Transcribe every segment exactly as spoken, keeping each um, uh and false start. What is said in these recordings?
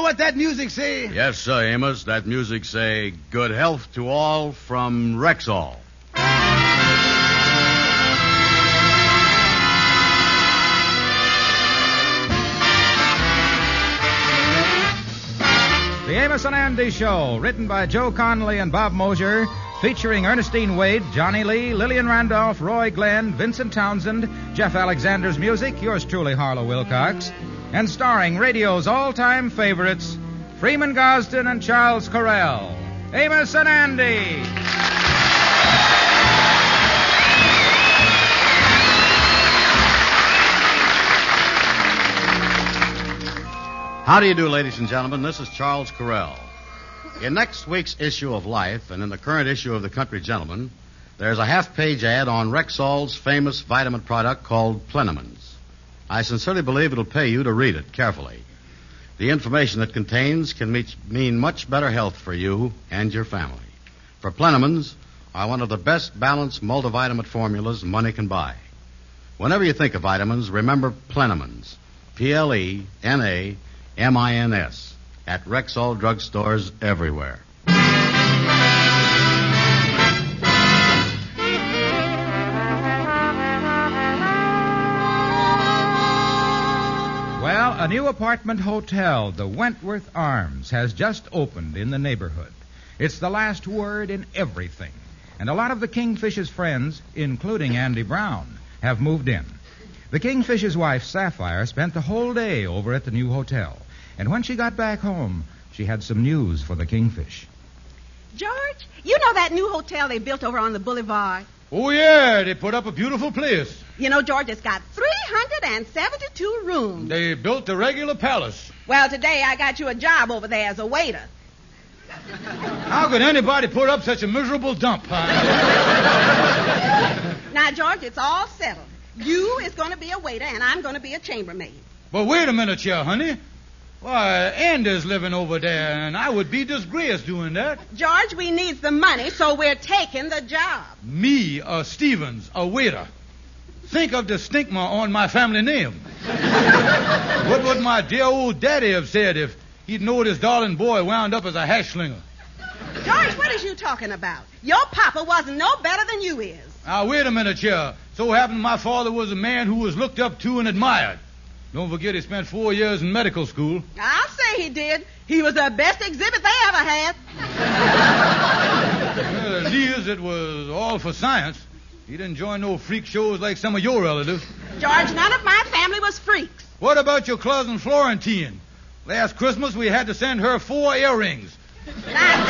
what that music say? Yes, sir, Amos. That music say, good health to all from Rexall. The Amos and Andy Show, written by Joe Connolly and Bob Mosier, featuring Ernestine Wade, Johnny Lee, Lillian Randolph, Roy Glenn, Vincent Townsend, Jeff Alexander's music, yours truly, Harlow Wilcox, and starring radio's all-time favorites, Freeman Gosden and Charles Correll. Amos and Andy. How do you do, ladies and gentlemen? This is Charles Correll. In next week's issue of Life and in the current issue of the Country Gentleman, there's a half-page ad on Rexall's famous vitamin product called Plenamins. I sincerely believe it'll pay you to read it carefully. The information it contains can meet, mean much better health for you and your family. For Plenamins are one of the best balanced multivitamin formulas money can buy. Whenever you think of vitamins, remember Plenamins. P L E N A M I N S at Rexall drugstores everywhere. Well, a new apartment hotel, the Wentworth Arms, has just opened in the neighborhood. It's the last word in everything. And a lot of the Kingfish's friends, including Andy Brown, have moved in. The Kingfish's wife, Sapphire, spent the whole day over at the new hotel. And when she got back home, she had some news for the Kingfish. George, you know that new hotel they built over on the boulevard? Oh, yeah, they put up a beautiful place. You know, George, it's got three hundred seventy-two rooms. They built a regular palace. Well, today I got you a job over there as a waiter. How could anybody put up such a miserable dump, huh? Now, George, it's all settled. You is going to be a waiter, and I'm going to be a chambermaid. But wait a minute here, honey. Why, Andy's living over there, and I would be disgraced doing that. George, we needs the money, so we're taking the job. Me, a Stevens, a waiter. Think of the stigma on my family name. What would my dear old daddy have said if he'd known his darling boy wound up as a hash slinger? George, what is you talking about? Your papa wasn't no better than you is. Now, wait a minute here. So happened my father was a man who was looked up to and admired. Don't forget he spent four years in medical school. I'll say he did. He was the best exhibit they ever had. Well, at least it was all for science. He didn't join no freak shows like some of your relatives. George, none of my family was freaks. What about your cousin Florentine? Last Christmas we had to send her four earrings. Now,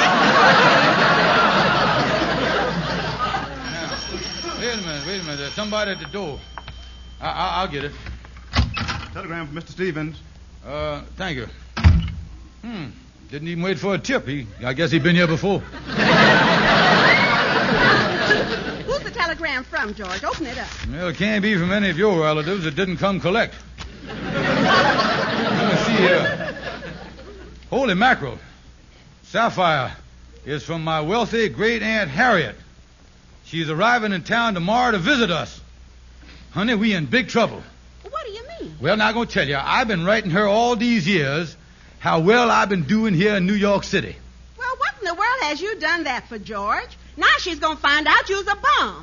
wait a minute, wait a minute. There's somebody at the door. I- I- I'll get it. Telegram from Mister Stevens. Uh, thank you. Hmm. Didn't even wait for a tip. He, I guess he'd been here before. Who's the telegram from, George? Open it up. Well, it can't be from any of your relatives that didn't come collect. Let me see here. Holy mackerel. Sapphire is from my wealthy great-aunt Harriet. She's arriving in town tomorrow to visit us. Honey, we in big trouble. What do you mean? Well, now I'm going to tell you, I've been writing her all these years how well I've been doing here in New York City. Well, what in the world has you done that for, George? Now she's going to find out you's a bum.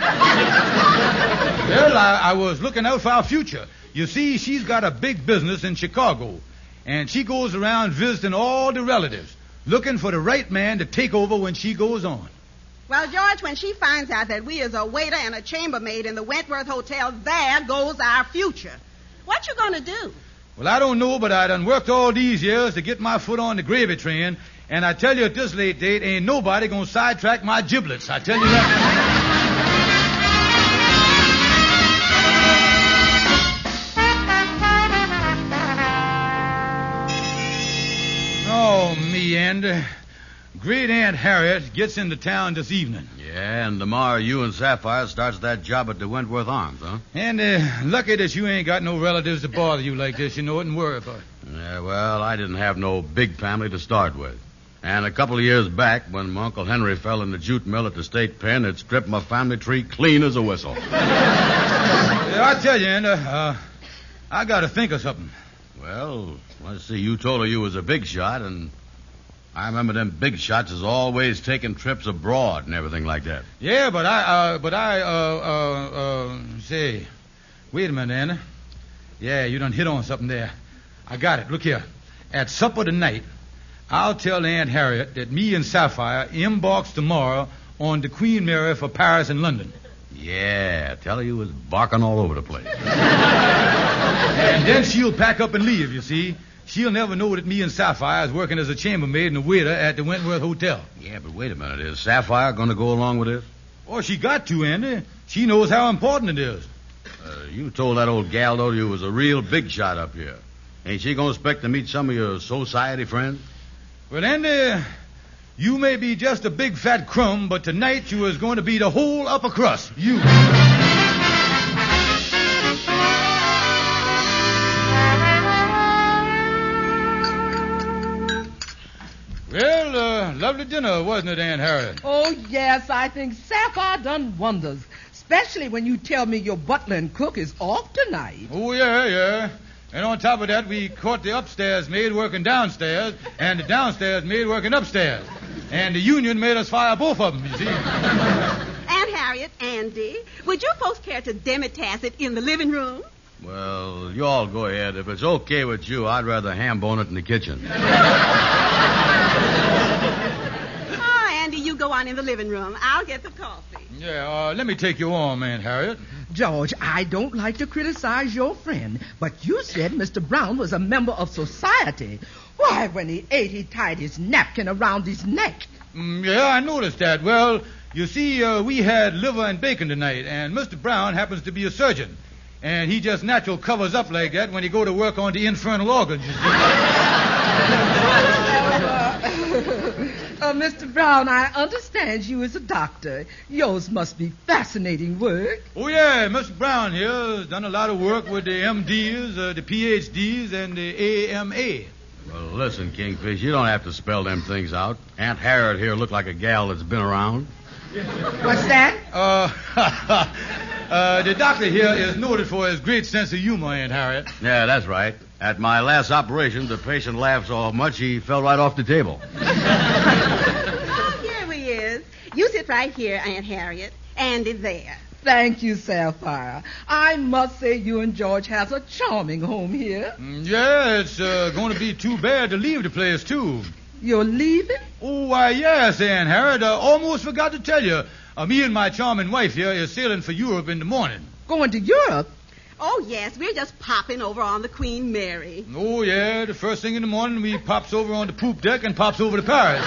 Well, I, I was looking out for our future. You see, she's got a big business in Chicago, and she goes around visiting all the relatives, looking for the right man to take over when she goes on. Well, George, when she finds out that we is a waiter and a chambermaid in the Wentworth Hotel, there goes our future. What you going to do? Well, I don't know, but I done worked all these years to get my foot on the gravy train, and I tell you at this late date, ain't nobody going to sidetrack my giblets. I tell you that. Oh, me, Andy. Great Aunt Harriet gets into town this evening. Yeah, and tomorrow you and Sapphire starts that job at the Wentworth Arms, huh? And uh, lucky that you ain't got no relatives to bother you like this, you know it, and worry about it. Yeah, well, I didn't have no big family to start with. And a couple of years back, when my Uncle Henry fell in the jute mill at the state pen, it stripped my family tree clean as a whistle. Yeah, I tell you, Andy, uh, I got to think of something. Well, let's see. You told her you was a big shot, and I remember them big shots is always taking trips abroad and everything like that. Yeah, but I, uh, but I, uh, uh, uh, say, wait a minute, Anna. Yeah, you done hit on something there. I got it. Look here. At supper tonight, I'll tell Aunt Harriet that me and Sapphire embarks tomorrow on the Queen Mary for Paris and London. Yeah, tell her you was barking all over the place. And then she'll pack up and leave, you see. She'll never know that me and Sapphire is working as a chambermaid and a waiter at the Wentworth Hotel. Yeah, but wait a minute. Is Sapphire going to go along with this? Oh, she got to, Andy. She knows how important it is. Uh, you told that old gal, though, you was a real big shot up here. Ain't she going to expect to meet some of your society friends? Well, Andy, you may be just a big fat crumb, but tonight you is going to be the whole upper crust. You. Well, uh, lovely dinner, wasn't it, Aunt Harriet? Oh, yes, I think Sapphire done wonders. Especially when you tell me your butler and cook is off tonight. Oh, yeah, yeah. And on top of that, we caught the upstairs maid working downstairs and the downstairs maid working upstairs. And the union made us fire both of them, you see. Aunt Harriet, Andy, would you folks care to demitasse it in the living room? Well, you all go ahead. If it's okay with you, I'd rather ham bone it in the kitchen. Oh, Andy, you go on in the living room. I'll get the coffee. Yeah, uh, let me take you on, Aunt Harriet. George, I don't like to criticize your friend, but you said Mister Brown was a member of society. Why, when he ate, he tied his napkin around his neck. Mm, yeah, I noticed that. Well, you see, uh, we had liver and bacon tonight, and Mister Brown happens to be a surgeon. And he just natural covers up like that when he go to work on the infernal organs, you see. uh, Mister Brown, I understand you as a doctor. Yours must be fascinating work. Oh, yeah, Mister Brown here has done a lot of work with the M Ds, uh, the P H Ds, and the A M A. Well, listen, Kingfish, you don't have to spell them things out. Aunt Harriet here looked like a gal that's been around. What's that? Uh, uh, the doctor here is noted for his great sense of humor, Aunt Harriet. Yeah, that's right. At my last operation, the patient laughed so much he fell right off the table. Oh, here he is. You sit right here, Aunt Harriet. Andy there. Thank you, Sapphire. I must say you and George has a charming home here. Mm, yeah, it's uh, going to be too bad to leave the place, too. You're leaving? Oh, why, yes, Aunt Harriet. I almost forgot to tell you. Uh, me and my charming wife here is sailing for Europe in the morning. Going to Europe? Oh, yes, we're just popping over on the Queen Mary. Oh, yeah, the first thing in the morning we pops over on the poop deck and pops over to Paris.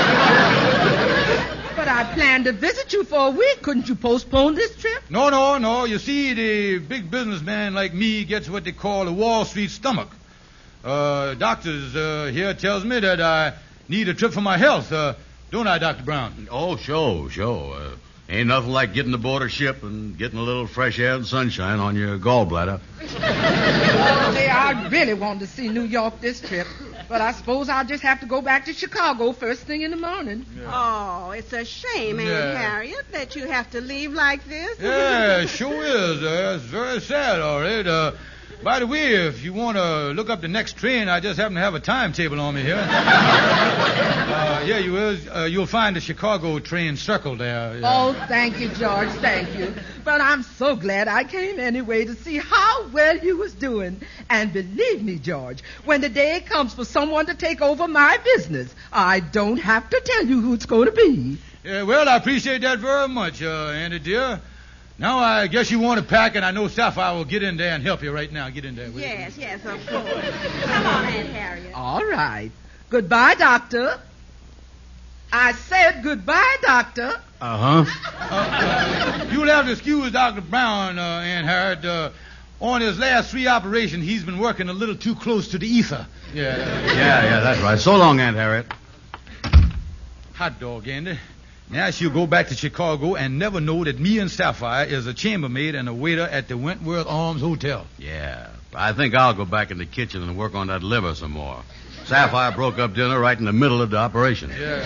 But I planned to visit you for a week. Couldn't you postpone this trip? No, no, no. You see, the big businessman like me gets what they call a Wall Street stomach. Uh, doctors uh, here tells me that I need a trip for my health. Uh, don't I, Doctor Brown? Oh, sure, sure. Uh, ain't nothing like getting aboard a ship and getting a little fresh air and sunshine on your gallbladder. Only I really wanted to see New York this trip. But I suppose I'll just have to go back to Chicago first thing in the morning. Yeah. Oh, it's a shame, Aunt Yeah. Harriet, that you have to leave like this. Yeah, it sure is. Uh, it's very sad, all right. Uh, by the way, if you want to look up the next train, I just happen to have a timetable on me here. uh, yeah, you will. Uh, you'll find the Chicago train circled there. Yeah. Oh, thank you, George, thank you. But I'm so glad I came anyway to see how well you was doing. And believe me, George, when the day comes for someone to take over my business, I don't have to tell you who it's going to be. Yeah, well, I appreciate that very much, uh, Andy, dear. Now I guess you want to pack, and I know Sapphire will get in there and help you right now. Get in there. will you? Yes, yes, of course. Come on, Aunt Harriet. All right. Goodbye, Doctor. I said goodbye, Doctor. Uh-huh. Uh, you'll have to excuse Doctor Brown, uh, Aunt Harriet. Uh, on his last three operations, he's been working a little too close to the ether. Yeah. Yeah, yeah, that's right. So long, Aunt Harriet. Hot dog, Andy. Now she'll go back to Chicago and never know that me and Sapphire is a chambermaid and a waiter at the Wentworth Arms Hotel. Yeah, I think I'll go back in the kitchen and work on that liver some more. Sapphire broke up dinner right in the middle of the operation. Yeah.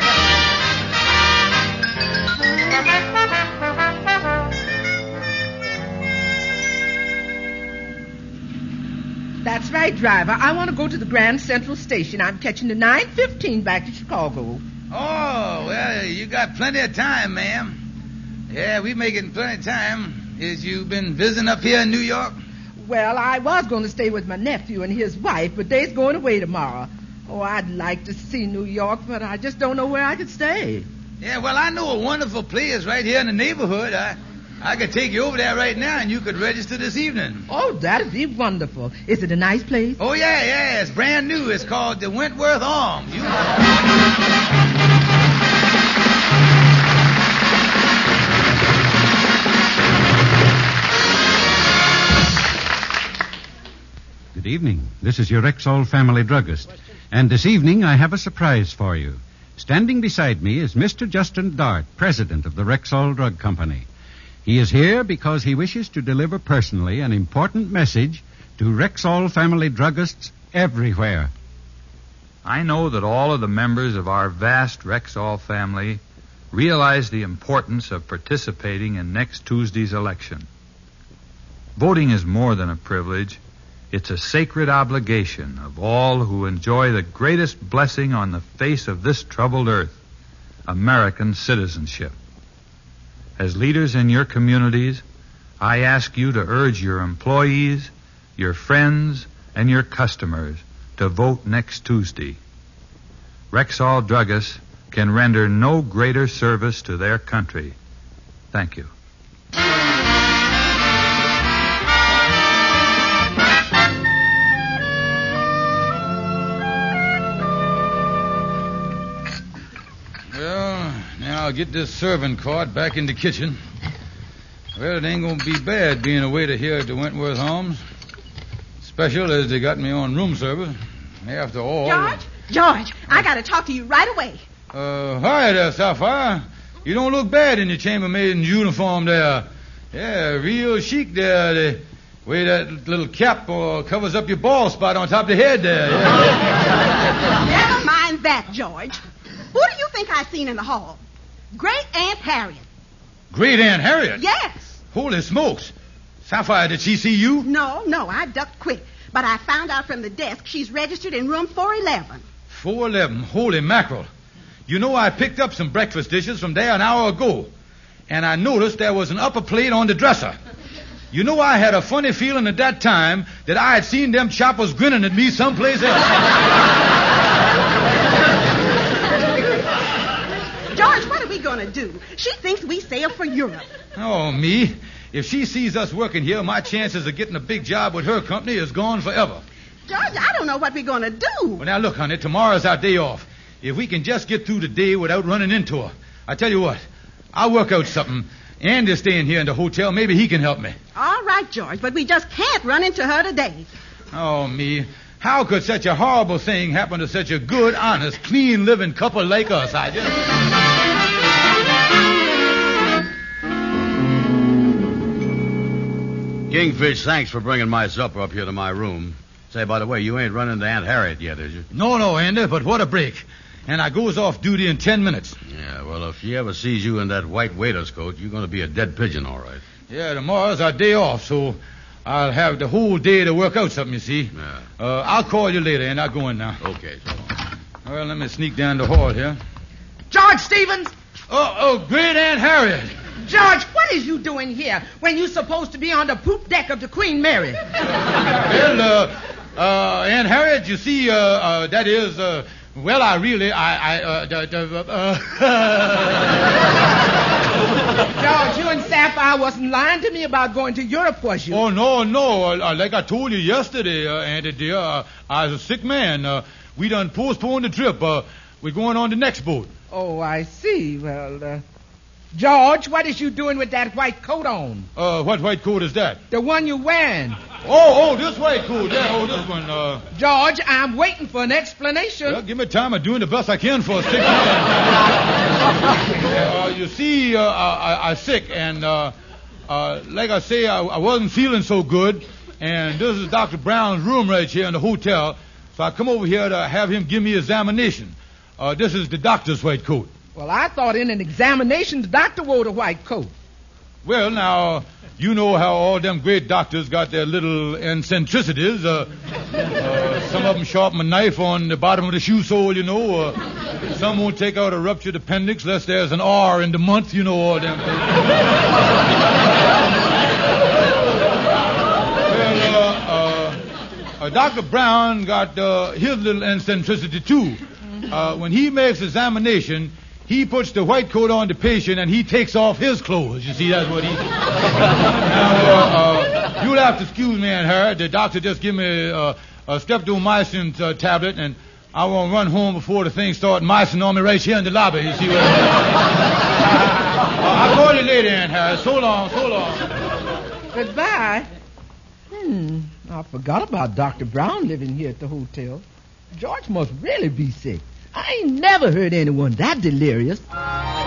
That's right, driver. I want to go to the Grand Central Station. I'm catching the nine fifteen back to Chicago. Oh, well, you got plenty of time, ma'am. Yeah, we making plenty of time. Is you been visiting up here in New York? Well, I was going to stay with my nephew and his wife, but they's going away tomorrow. Oh, I'd like to see New York, but I just don't know where I could stay. Yeah, well, I know a wonderful place right here in the neighborhood. I, I could take you over there right now, and you could register this evening. Oh, that'd be wonderful. Is it a nice place? Oh, yeah, yeah. It's brand new. It's called the Wentworth Arms. You... Good evening. This is your Rexall family druggist. And this evening I have a surprise for you. Standing beside me is Mister Justin Dart, president of the Rexall Drug Company. He is here because he wishes to deliver personally an important message to Rexall family druggists everywhere. I know that all of the members of our vast Rexall family realize the importance of participating in next Tuesday's election. Voting is more than a privilege. It's a sacred obligation of all who enjoy the greatest blessing on the face of this troubled earth, American citizenship. As leaders in your communities, I ask you to urge your employees, your friends, and your customers to vote next Tuesday. Rexall druggists can render no greater service to their country. Thank you. I'll get this serving cart back in the kitchen. Well, it ain't gonna be bad being a waiter here at the Wentworth Arms. Special as they got me on room service. After all... George? George, I gotta talk to you right away. Uh, hi there, Sapphire. You don't look bad in your chambermaid's uniform there. Yeah, real chic there. The way that little cap uh, covers up your bald spot on top of the head there. Yeah. Never mind that, George. Who do you think I seen in the hall? Great Aunt Harriet. Great Aunt Harriet? Yes. Holy smokes. Sapphire, did she see you? No, no, I ducked quick. But I found out from the desk she's registered in room four eleven. four eleven? Holy mackerel. You know, I picked up some breakfast dishes from there an hour ago, and I noticed there was an upper plate on the dresser. You know, I had a funny feeling at that time that I had seen them choppers grinning at me someplace else. George, what are we going to do? She thinks we sailed for Europe. Oh, me? If she sees us working here, my chances of getting a big job with her company is gone forever. George, I don't know what we're going to do. Well, now, look, honey, tomorrow's our day off. If we can just get through the day without running into her, I tell you what, I'll work out something. Andy's staying here in the hotel. Maybe he can help me. All right, George, but we just can't run into her today. Oh, me. How could such a horrible thing happen to such a good, honest, clean-living couple like us? I just... Kingfish, thanks for bringing my supper up here to my room. Say, by the way, you ain't run into Aunt Harriet yet, is you? No, no, Andy, but what a break. And I goes off duty in ten minutes. Yeah, well, if she ever sees you in that white waiter's coat, you're going to be a dead pigeon, all right. Yeah, tomorrow's our day off, so I'll have the whole day to work out something, you see. Yeah. Uh, I'll call you later, and I'll go in now. Okay, so long. Well, let me sneak down the hall here. George Stevens! Oh, oh, great Aunt Harriet. George, what is you doing here when you're supposed to be on the poop deck of the Queen Mary? Well, uh, uh, Aunt Harriet, you see, uh, uh, that is, uh, well, I really, I, I, uh, d- d- uh, George, you and Sapphire wasn't lying to me about going to Europe, was you? Oh, no, no. Uh, like I told you yesterday, uh, Auntie dear, uh, I was a sick man. Uh, we done postponed the trip. Uh, we're going on the next boat. Oh, I see. Well, uh, George, what is you doing with that white coat on? Uh, what white coat is that? The one you're wearing. Oh, oh, this white coat. Yeah, oh, this one. Uh... George, I'm waiting for an explanation. Well, give me time. I'm doing the best I can for a sick man. uh, you see, uh, I, I'm sick, and uh, uh, like I say, I, I wasn't feeling so good, and this is Doctor Brown's room right here in the hotel, so I come over here to have him give me examination. Uh, this is the doctor's white coat. Well, I thought in an examination the doctor wore the white coat. Well, now, you know how all them great doctors got their little eccentricities. Uh, uh, some of them sharpen a knife on the bottom of the shoe sole, you know. Uh, some won't take out a ruptured appendix unless there's an R in the month, you know, all them things. well, uh, uh, uh, Doctor Brown got uh, his little eccentricity, too. Uh, when he makes examination, he puts the white coat on the patient and he takes off his clothes. You see, that's what he does. Now, uh, uh, you'll have to excuse me, Aunt Harriet. The doctor just give me uh, a streptomycin uh, tablet, and I won't run home before the thing starts mycin on me right here in the lobby. You see what I mean? uh, I'll call you later, Aunt Harriet. So long, so long. Goodbye. Hmm, I forgot about Doctor Brown living here at the hotel. George must really be sick. I ain't never heard anyone that delirious. Well,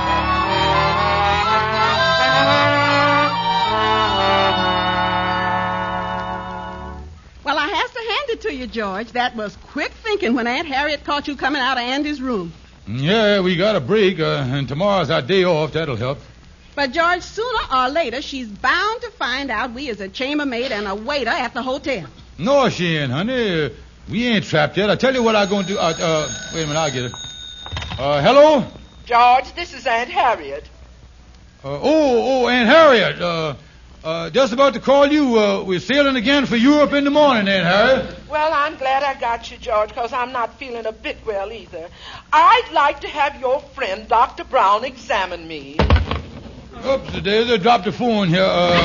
I has to hand it to you, George. That was quick thinking when Aunt Harriet caught you coming out of Andy's room. Yeah, we got a break, uh, and tomorrow's our day off. That'll help. But, George, sooner or later, she's bound to find out we is a chambermaid and a waiter at the hotel. No, she ain't, honey. Uh, we ain't trapped yet. I tell you what I'm going to do. Uh, uh, wait a minute, I'll get it. Uh, hello? George, this is Aunt Harriet. Uh, oh, oh, Aunt Harriet. Uh, uh, just about to call you. Uh, we're sailing again for Europe in the morning, Aunt Harriet. Well, I'm glad I got you, George, because I'm not feeling a bit well either. I'd like to have your friend, Doctor Brown, examine me. Oops, today they dropped the phone here. Uh,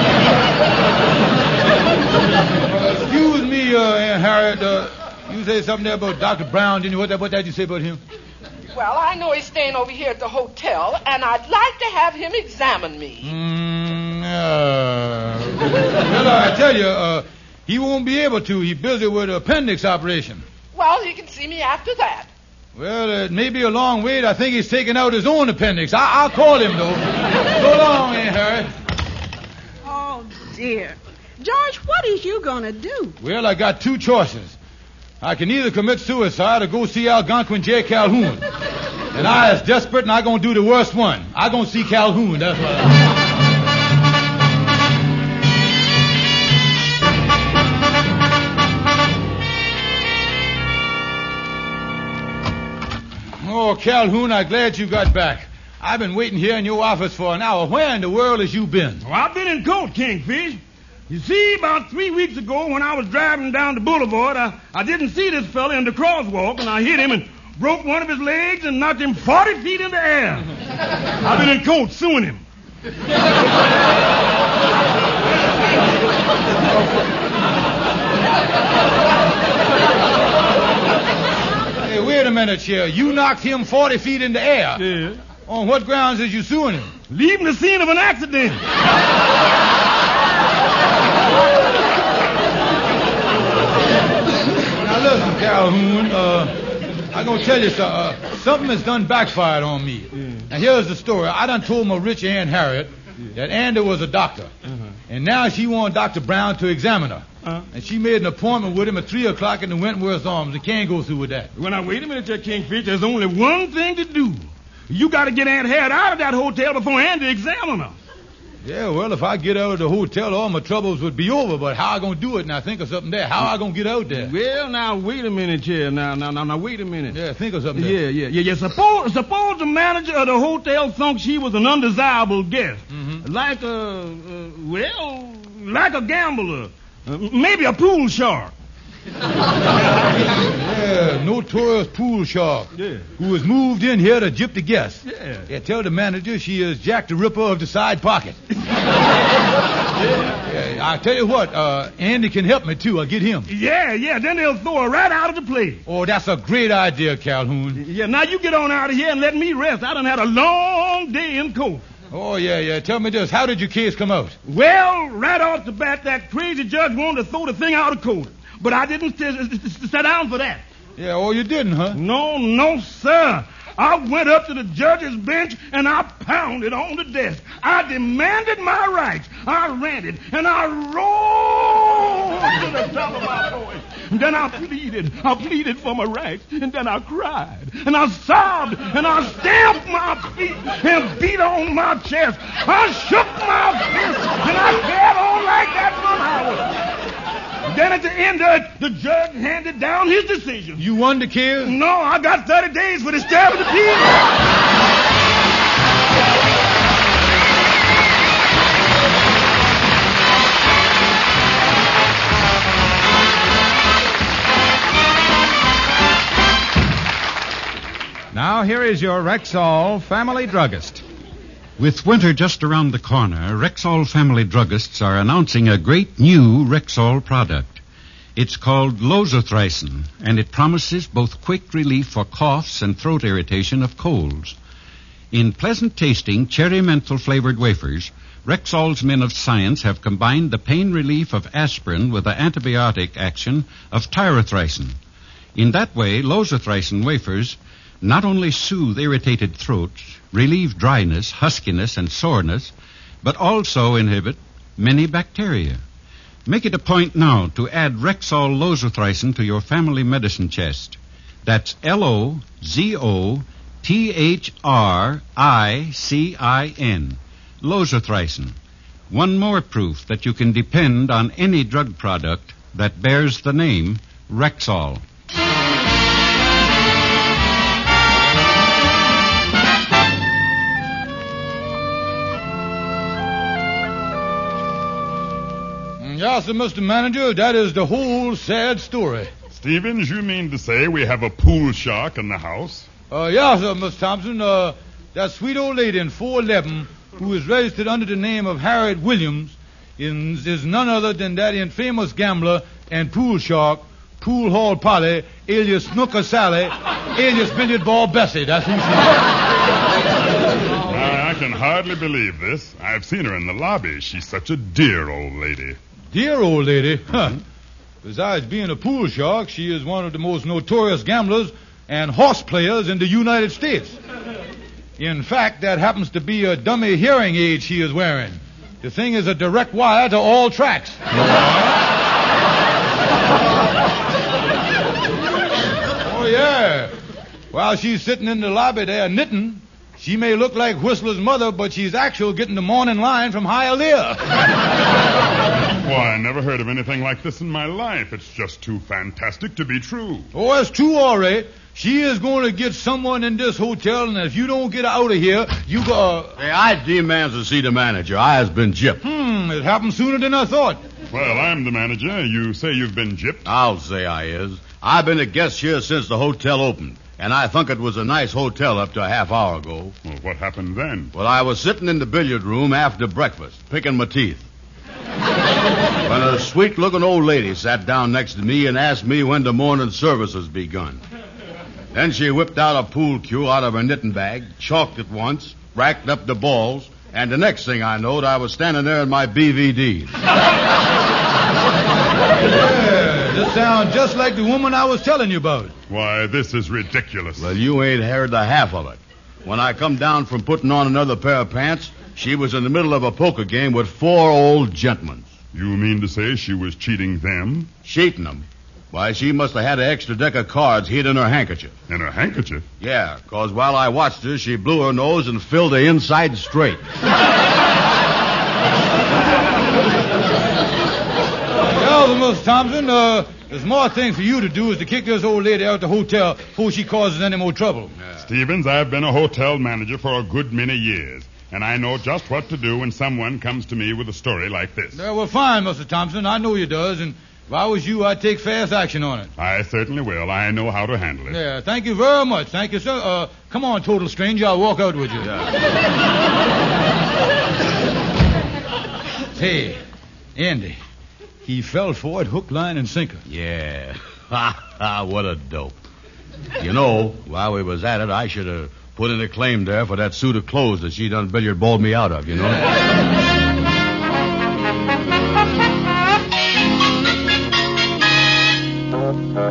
uh, excuse me, uh, Aunt Harriet. Uh, you say something there about Doctor Brown, didn't you? What that, what that you say about him? Well, I know he's staying over here at the hotel, and I'd like to have him examine me. Mm, uh, well, I tell you, uh, he won't be able to. He's busy with an appendix operation. Well, he can see me after that. Well, it may be a long wait. I think he's taking out his own appendix. I- I'll call him, though. So long, Aunt Harriet. Oh, dear. George, what is you going to do? Well, I got two choices. I can either commit suicide or go see Algonquin J. Calhoun. And I is desperate, and I going to do the worst one. I going to see Calhoun, that's what I Oh, Calhoun, I'm glad you got back. I've been waiting here in your office for an hour. Where in the world has you been? Well, I've been in court, Kingfish. You see, about three weeks ago when I was driving down the boulevard, I, I didn't see this fella in the crosswalk, and I hit him and broke one of his legs and knocked him forty feet in the air. I've been in court suing him. Hey, wait a minute here. You knocked him forty feet in the air? Yeah. On what grounds is you suing him? Leaving the scene of an accident. Now listen, Calhoun, uh, I'm going to tell you something. Uh, something has done backfired on me. Yeah. Now here's the story. I done told my rich Aunt Harriet that Andy was a doctor. Uh-huh. And now she wanted Doctor Brown to examine her. Uh-huh. And she made an appointment with him at three o'clock in the Wentworth Arms. And can't go through with that. Well, now, wait a minute there, Kingfish. There's only one thing to do. You got to get Aunt Harriet out of that hotel before Andy examines her. Yeah, well, if I get out of the hotel, all my troubles would be over. But how I going to do it? Now, think of something there. How I going to get out there? Well, now, wait a minute here. Now, now, now, now, wait a minute. Yeah, think of something there. Yeah, yeah, yeah, yeah. Suppose, suppose the manager of the hotel thought she was an undesirable guest. Mm-hmm. Like a, uh, well, like a gambler. Uh, maybe a pool shark. Yeah, notorious pool shark. Yeah. Who has moved in here to gyp the guests. Yeah. Yeah, tell the manager she is Jack the Ripper of the side pocket. yeah. yeah, I tell you what, uh, Andy can help me, too. I'll get him. Yeah, yeah, then they'll throw her right out of the place. Oh, that's a great idea, Calhoun. Yeah, now you get on out of here and let me rest. I done had a long day in court. Oh, yeah, yeah. Tell me this. How did your case come out? Well, right off the bat, that crazy judge wanted to throw the thing out of court. But I didn't sit down for that. Yeah, oh, you didn't, huh? No, no, sir. I went up to the judge's bench and I pounded on the desk. I demanded my rights. I ranted and I rolled to the top of my voice. And then I pleaded. I pleaded for my rights. And then I cried. And I sobbed. And I stamped my feet and beat on my chest. I shook my fist. And I carried on like that for an hour. And then at the end of it, the judge handed down his decision. You won the case? No, I got thirty days for the stab of the pin. Now, here is your Rexall Family Druggist. With winter just around the corner, Rexall Family Druggists are announcing a great new Rexall product. It's called Lozothricin, and it promises both quick relief for coughs and throat irritation of colds. In pleasant-tasting, cherry menthol-flavored wafers, Rexall's men of science have combined the pain relief of aspirin with the antibiotic action of tyrothricin. In that way, Lozothricin wafers not only soothe irritated throats, relieve dryness, huskiness, and soreness, but also inhibit many bacteria. Make it a point now to add Rexall Lozothricin to your family medicine chest. That's L O Z O T H R I C I N. Lozothricin. One more proof that you can depend on any drug product that bears the name Rexall. Yes, sir, Mister Manager, that is the whole sad story. Stevens, you mean to say we have a pool shark in the house? Uh, yes, sir, Mister Thompson. Uh, that sweet old lady in four eleven who is registered under the name of Harriet Williams is, is none other than that infamous gambler and pool shark, Pool Hall Polly, alias Snooker Sally, alias Billiard Ball Bessie. That's who she is. I, I can hardly believe this. I've seen her in the lobby. She's such a dear old lady. Dear old lady? Huh. Besides being a pool shark, she is one of the most notorious gamblers and horse players in the United States. In fact, that happens to be a dummy hearing aid she is wearing. The thing is a direct wire to all tracks. Oh, yeah. While she's sitting in the lobby there knitting, she may look like Whistler's mother, but she's actually getting the morning line from Hialeah. Why, I never heard of anything like this in my life. It's just too fantastic to be true. Oh, it's true, all right. She is going to get someone in this hotel, and if you don't get out of here, you go... Uh... Hey, I demands to see the manager. I has been gypped. Hmm, it happened sooner than I thought. Well, I'm the manager. You say you've been gypped? I'll say I is. I've been a guest here since the hotel opened, and I think it was a nice hotel up to a half hour ago. Well, what happened then? Well, I was sitting in the billiard room after breakfast, picking my teeth, when a sweet-looking old lady sat down next to me and asked me when the morning services begun. Then she whipped out a pool cue out of her knitting bag, chalked it once, racked up the balls, and the next thing I knowed, I was standing there in my B V Ds. Yeah, this sounds just like the woman I was telling you about. Why, this is ridiculous. Well, you ain't heard the half of it. When I come down from putting on another pair of pants, she was in the middle of a poker game with four old gentlemen. You mean to say she was cheating them? Cheating them? Why, she must have had an extra deck of cards hid in her handkerchief. In her handkerchief? Yeah, because while I watched her, she blew her nose and filled the inside straight. Well, Mister Thompson, uh, there's more thing for you to do is to kick this old lady out of the hotel before she causes any more trouble. Yeah. Stevens, I've been a hotel manager for a good many years, and I know just what to do when someone comes to me with a story like this. Yeah, well, fine, Mister Thompson. I know you does, and if I was you, I'd take fast action on it. I certainly will. I know how to handle it. Yeah, thank you very much. Thank you, sir. Uh, come on, total stranger. I'll walk out with you. Yeah. Hey, Andy. He fell for it, hook, line, and sinker. Yeah. Ha, ha, what a dope. You know, while we was at it, I should have put in a claim there for that suit of clothes that she done billiard balled me out of, you know?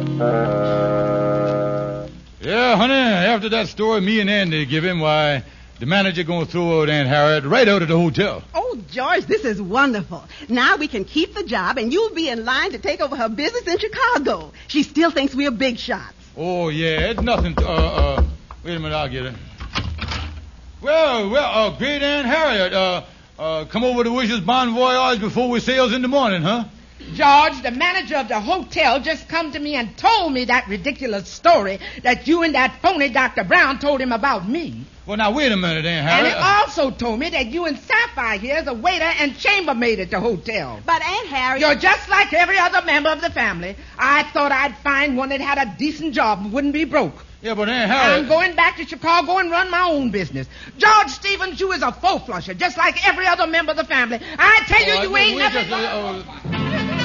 Yeah, honey, after that story me and Andy give him, why, The manager going to throw out Aunt Harriet right out of the hotel. Oh, George, this is wonderful. Now we can keep the job, and you'll be in line to take over her business in Chicago. She still thinks we're big shots. Oh, yeah, it's nothing. To, uh, uh, wait a minute, I'll get it. Well, well, uh, great Aunt Harriet, uh, uh, come over to wish us bon voyage before we sails in the morning, huh? George, the manager of the hotel just come to me and told me that ridiculous story that you and that phony Doctor Brown told him about me. Well, now, wait a minute, Aunt Harriet. And he also told me that you and Sapphire here is a waiter and chambermaid at the hotel. But Aunt Harriet... You're just like every other member of the family. I thought I'd find one that had a decent job and wouldn't be broke. Yeah, but Aunt Harriet... I'm going back to Chicago and run my own business. George Stevens, you is a four-flusher, just like every other member of the family. I tell you, uh, you ain't just, nothing... Uh, uh,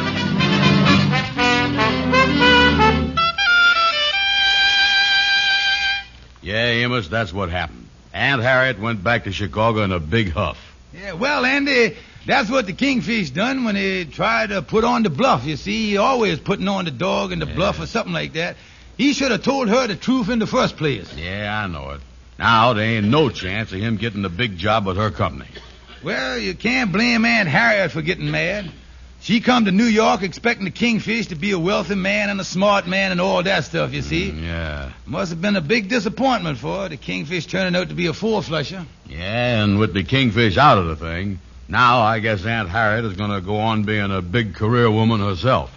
Yeah, Amos, that's what happened. Aunt Harriet went back to Chicago in a big huff. Yeah, well, Andy, that's what the Kingfish done when he tried to put on the bluff. You see, he always putting on the dog and the yeah. bluff or something like that. He should have told her the truth in the first place. Yeah, I know it. Now, there ain't no chance of him getting the big job with her company. Well, you can't blame Aunt Harriet for getting mad. She come to New York expecting the Kingfish to be a wealthy man and a smart man and all that stuff, you see. Mm, yeah. Must have been a big disappointment for her, the Kingfish turning out to be a four-flusher. Yeah, and with the Kingfish out of the thing, now I guess Aunt Harriet is going to go on being a big career woman herself.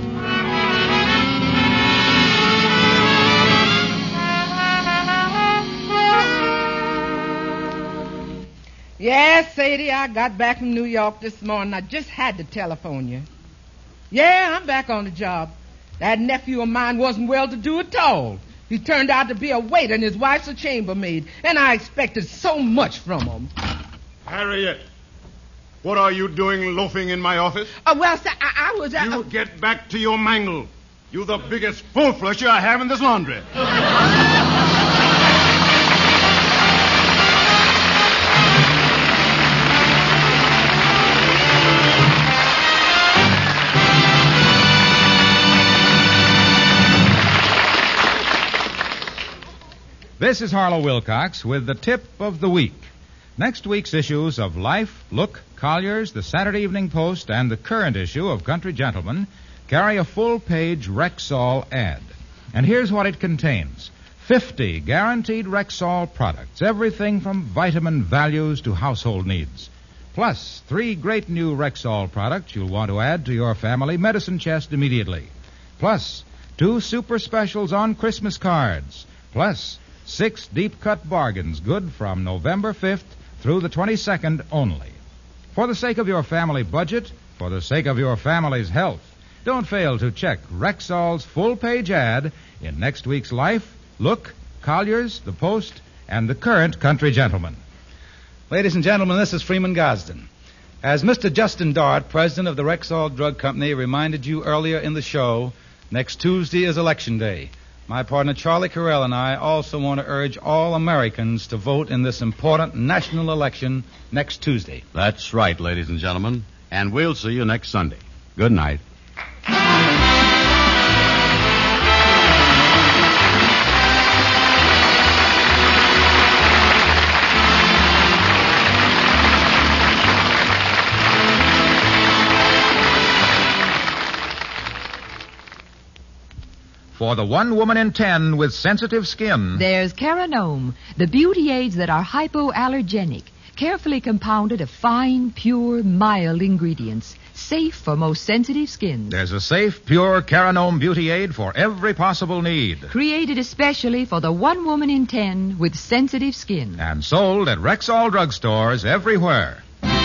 Yes, Sadie, I got back from New York this morning. I just had to telephone you. Yeah, I'm back on the job. That nephew of mine wasn't well-to-do at all. He turned out to be a waiter and his wife's a chambermaid, and I expected so much from him. Harriet, what are you doing loafing in my office? Uh, well, sir, I, I was... Uh, you get back to your mangle. You the biggest full-flusher I have in this laundry. This is Harlow Wilcox with the tip of the week. Next week's issues of Life, Look, Collier's, the Saturday Evening Post, and the current issue of Country Gentleman carry a full-page Rexall ad. And here's what it contains. fifty guaranteed Rexall products, everything from vitamin values to household needs. Plus, three great new Rexall products you'll want to add to your family medicine chest immediately. Plus, two super specials on Christmas cards. Plus, six deep-cut bargains good from November fifth through the twenty-second only. For the sake of your family budget, for the sake of your family's health, don't fail to check Rexall's full-page ad in next week's Life, Look, Collier's, the Post, and the current Country Gentleman. Ladies and gentlemen, this is Freeman Gosden. As Mister Justin Dart, president of the Rexall Drug Company, reminded you earlier in the show, next Tuesday is Election Day. My partner Charlie Carell and I also want to urge all Americans to vote in this important national election next Tuesday. That's right, ladies and gentlemen. And we'll see you next Sunday. Good night. For the one woman in ten with sensitive skin, there's Caranome, the beauty aids that are hypoallergenic, carefully compounded of fine, pure, mild ingredients, safe for most sensitive skins. There's a safe, pure Caranome beauty aid for every possible need. Created especially for the one woman in ten with sensitive skin. And sold at Rexall drugstores everywhere.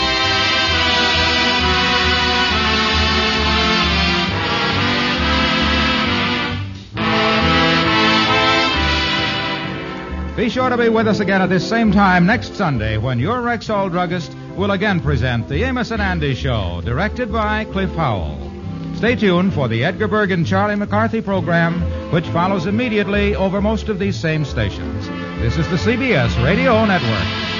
Be sure to be with us again at this same time next Sunday when your Rexall druggist will again present the Amos and Andy Show, directed by Cliff Howell. Stay tuned for the Edgar Berg and Charlie McCarthy program, which follows immediately over most of these same stations. This is the C B S Radio Network.